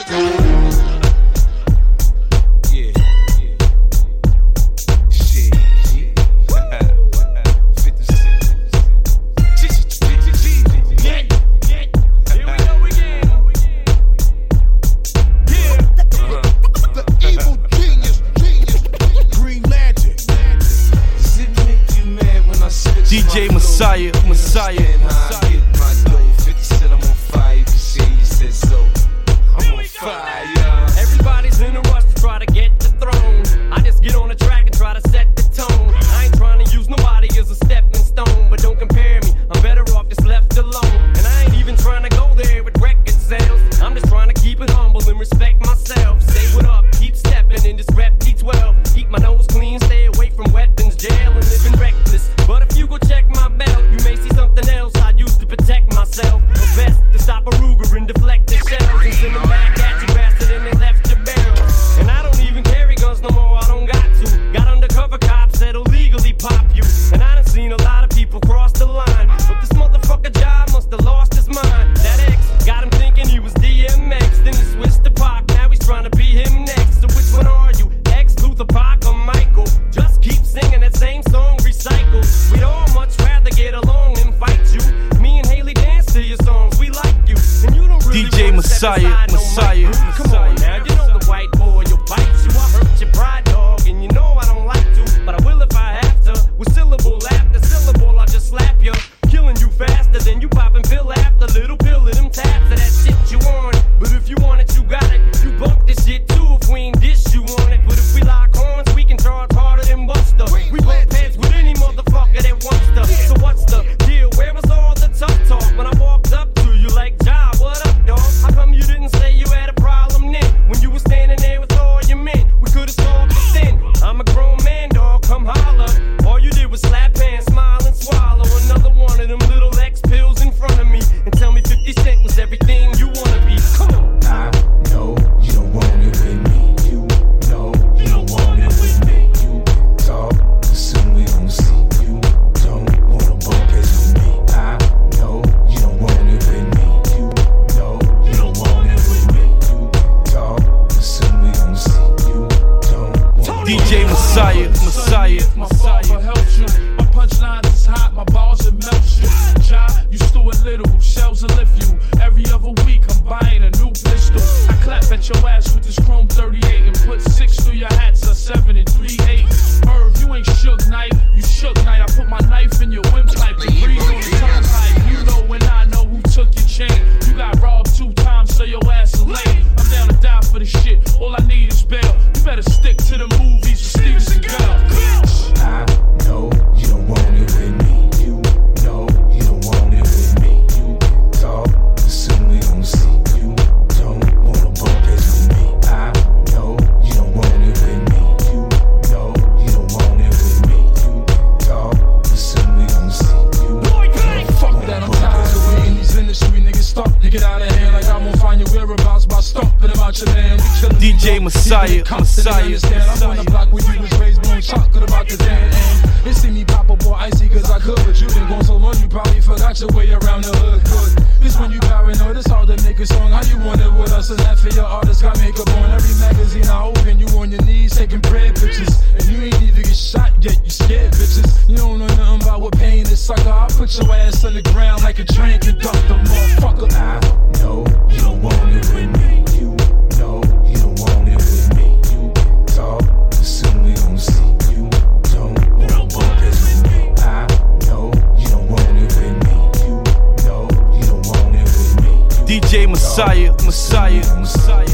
DJ Messiah, Messiah. I get my dough, 50 Cent, I'm on fire. You can see you said so. I'm on fire. Everybody's in a rush to try to get the throne. I just get on the track and try to set the tone. I ain't trying to use nobody as a stepping stone, but don't compare me. I'm better off just left alone. And I ain't even trying to go there with record sales. I'm just trying to keep it humble and respect myself. Say what up, keep stepping and just rep D12. Keep my nose clean, stay away from weapons, jail, and living reckless. But if you go check my belt, you may see something else I use to protect myself. A vest to stop a Ruger and deflect the shells and send them back at you faster than they left your barrel. And I don't even carry guns no more, I don't got to. Got undercover cops that'll legally pop you. And I done seen a lot of people cross the line, but this motherfucker job must have lost his mind. That X got him thinking he was DMX, then he switched to Pac, now he's trying to be him next. So which one are you, X, Luther, Pac, or Michael? Just keep singing that same song recycled. We'd all much rather get along than fight you. Me and Haley dance to your songs, we like you. And you don't really DJ Messiah, Messiah. Come on now, you know the white boy, you'll bite you. I hurt your pride, dog, and you know I don't like to, but I will if I have to. With syllable after syllable, I'll just slap you. Killing you faster than you popping pill after little pill of them taps of that shit you on. But if you want it, you got it. You bump this shit too if we ain't dish you on it. But if we lock horns, we can charge harder than Buster. We bump heads with any motherfucker that wants to. So what's the deal? Where was all the tough talk when I walked up to you like, Ja, what up, dog? How come you didn't say you had a problem then? When you were standing there with all your men, we could've solved it then. I'm a grown man, dog, come holler. All you did was slap hands, smile and swallow another one of them little X pills in front of me and tell me 50 Cent was everything you wanna be. Come on. I know you don't want it with me. You know you don't want it with me. You talk, but soon we gon' see. You don't wanna bump heads with me. I know you don't want it with me. You know you don't want it with me. You talk, but soon we gon' see. You don't want DJ Messiah, Messiah. My father helps you. My punchline is hot, my balls will melt you. Ja, you Stuart Little, shells will lift you. Every other week I'm buying a new pistol. I clap at your ass with this chrome 38 and put 6 through your hats, a 7 and 3/8. Irv, you ain't shook knife, you shook knife. I put my knife in your windpipe to breathe on the turnpike. You know when I know who took your chain. You got robbed 2 times, so your ass is lame. I'm down to die for this shit, all I need is bail. You better stick to the movies with Steven Seagal. I know you don't want it with me. You know you don't want it with me. You talk, but soon we gon' see. You don't wanna bump heads with me. I know you don't want it with me. You know you don't want it with me. You talk, but soon we gon' see. You Fuck that, I'm tired of waiting. These industry niggas stop to get out of hand. Like I won't find your whereabouts by stomping them out your land. DJ Messiah, Messiah. I'm on the block where you was raised, blowing chocolate about the damn end. They see me pop up more icy cause I could, but you been gone so long you probably forgot your way around the hood. Good. This when you paranoid, it's hard to make a song. How you want it with us? And that for your artist got makeup on. Every magazine I open, you on your knees taking prayer pictures. And you ain't even get shot yet, you scared bitches. You don't know nothing about what pain is, sucker. I'll put your ass on the ground like a train conductor, motherfucker. I know you don't want it with me. You know you don't want it with me. You talk, but soon we gon' see. You don't wanna bump heads with me. I know you don't want it with me. You know you don't want it with me. DJ Messiah, Messiah, Messiah.